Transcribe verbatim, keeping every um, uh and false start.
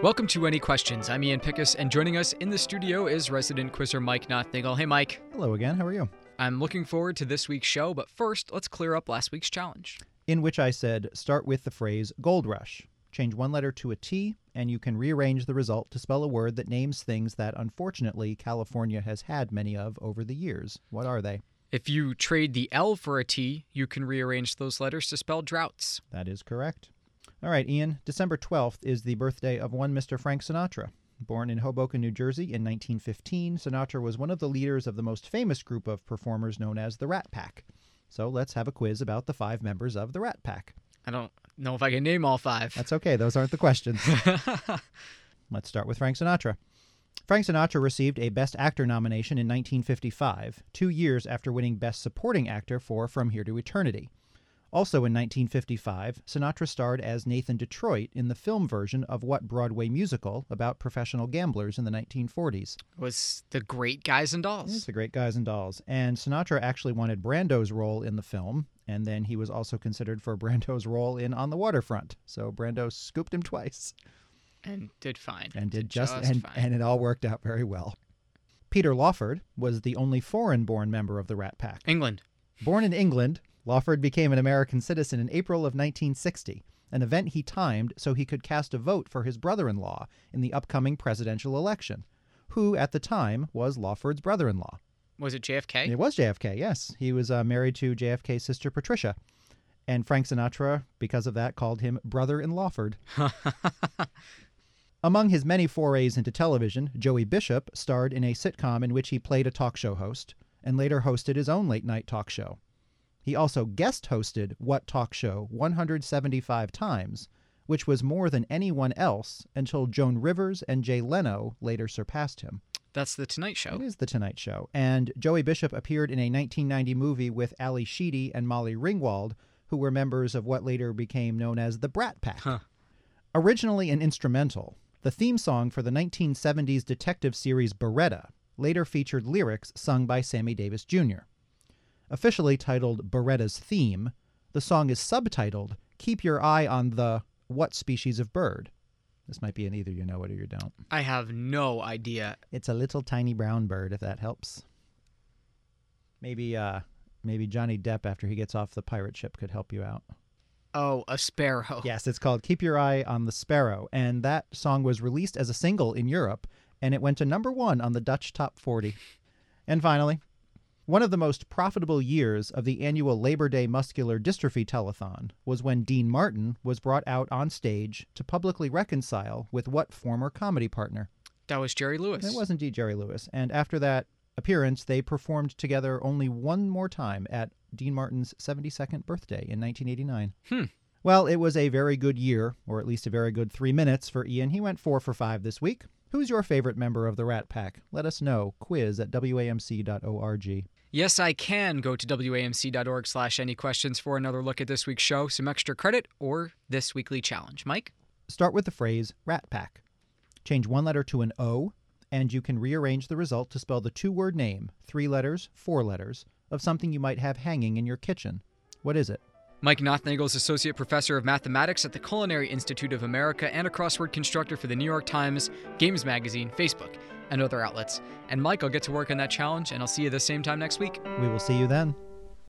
Welcome to Any Questions. I'm Ian Pickus, and joining us in the studio is resident quizzer Mike Nothnagel. Hey, Mike. Hello again. How are you? I'm looking forward to this week's show, but first, let's clear up last week's challenge. In which I said, start with the phrase gold rush. Change one letter to a T, and you can rearrange the result to spell a word that names things that, unfortunately, California has had many of over the years. What are they? If you trade the L for a T, you can rearrange those letters to spell droughts. That is correct. All right, Ian. December twelfth is the birthday of one Mister Frank Sinatra. Born in Hoboken, New Jersey in nineteen fifteen, Sinatra was one of the leaders of the most famous group of performers known as the Rat Pack. So let's have a quiz about the five members of the Rat Pack. I don't know if I can name all five. That's okay. Those aren't the questions. Let's start with Frank Sinatra. Frank Sinatra received a Best Actor nomination in nineteen fifty-five, two years after winning Best Supporting Actor for From Here to Eternity. Also in nineteen fifty-five, Sinatra starred as Nathan Detroit in the film version of what Broadway musical about professional gamblers in the nineteen forties? It was The Great Guys and Dolls. It's The Great Guys and Dolls. And Sinatra actually wanted Brando's role in the film, and then he was also considered for Brando's role in On the Waterfront. So Brando scooped him twice. And did fine. And did, did just, just and, fine. and it all worked out very well. Peter Lawford was the only foreign-born member of the Rat Pack. England. Born in England, Lawford became an American citizen in April of nineteen sixty, an event he timed so he could cast a vote for his brother-in-law in the upcoming presidential election, who, at the time, was Lawford's brother-in-law. Was it J F K? It was J F K, yes. He was uh, married to J F K's sister, Patricia. And Frank Sinatra, because of that, called him Brother-in Lawford. Among his many forays into television, Joey Bishop starred in a sitcom in which he played a talk show host, and later hosted his own late-night talk show. He also guest hosted What Talk Show one hundred seventy-five times, which was more than anyone else until Joan Rivers and Jay Leno later surpassed him. That's The Tonight Show. It is The Tonight Show. And Joey Bishop appeared in a nineteen ninety movie with Ali Sheedy and Molly Ringwald, who were members of what later became known as the Brat Pack. Huh. Originally an instrumental, the theme song for the nineteen seventies detective series Baretta later featured lyrics sung by Sammy Davis Junior Officially titled Baretta's Theme, the song is subtitled Keep Your Eye on the What Species of Bird. This might be an either you know it or you don't. I have no idea. It's a little tiny brown bird, if that helps. Maybe uh, maybe Johnny Depp, after he gets off the pirate ship, could help you out. Oh, a sparrow. Yes, it's called Keep Your Eye on the Sparrow, and that song was released as a single in Europe, and it went to number one on the Dutch Top forty. And finally, one of the most profitable years of the annual Labor Day Muscular Dystrophy Telethon was when Dean Martin was brought out on stage to publicly reconcile with what former comedy partner? That was Jerry Lewis. It was indeed Jerry Lewis. And after that appearance, they performed together only one more time at Dean Martin's seventy-second birthday in nineteen eighty-nine. Hmm. Well, it was a very good year, or at least a very good three minutes for Ian. He went four for five this week. Who's your favorite member of the Rat Pack? Let us know. Quiz at W A M C dot org. Yes, I can go to W A M C dot org slash any questions for another look at this week's show, some extra credit, or this weekly challenge. Mike? Start with the phrase Rat Pack. Change one letter to an O, and you can rearrange the result to spell the two-word name, three letters, four letters, of something you might have hanging in your kitchen. What is it? Mike Nothnagel is Associate Professor of Mathematics at the Culinary Institute of America and a crossword constructor for the New York Times, Games Magazine, Facebook, and other outlets. And Mike, I'll get to work on that challenge, and I'll see you the same time next week. We will see you then.